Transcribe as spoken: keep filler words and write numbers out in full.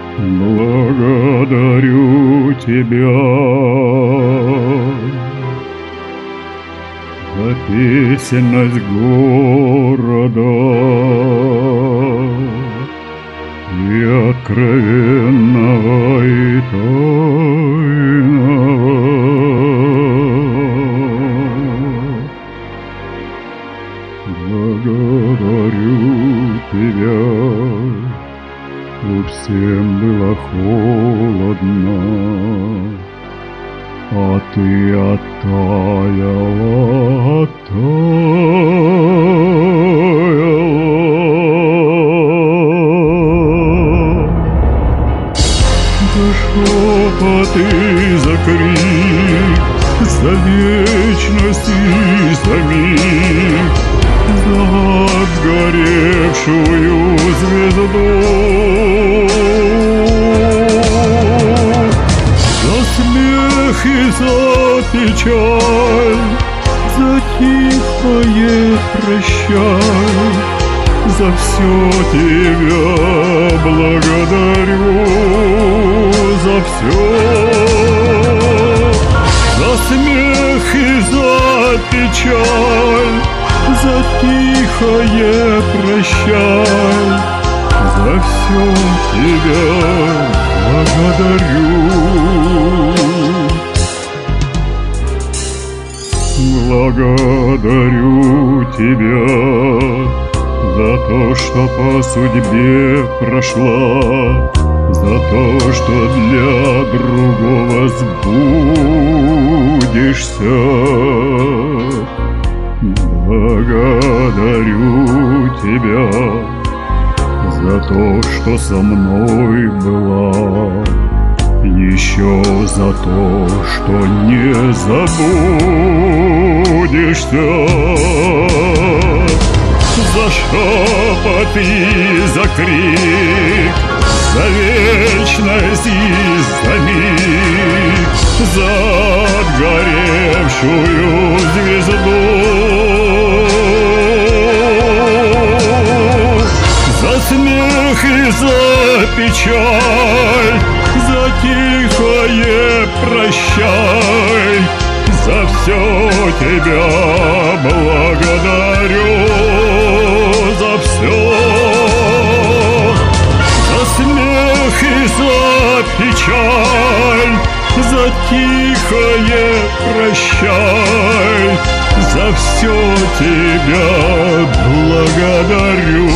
Благодарю тебя за песенность города и откровенного и тайного. Благодарю тебя. Всем было холодно, а ты оттаяла, оттаяла. За шепоты, за крик, за вечность и за миг, за сгоревшую звезду, за смех и за печаль, за тихое прощай, за все тебя благодарю, за все, за смех и за печаль, за тихое прощай, за все тебя благодарю. Благодарю тебя за то, что по судьбе прошла, за то, что для другого сбудешься. Благодарю тебя за то, что со мной была, еще за то, что не забудешься. За шепот и за крик, за вечность и за миг, за отгоревшую звезду, за смех и за печаль, за тихое прощай, за все тебя благодарю, за все, за смех и за печаль, за тихое прощай, за все тебя благодарю.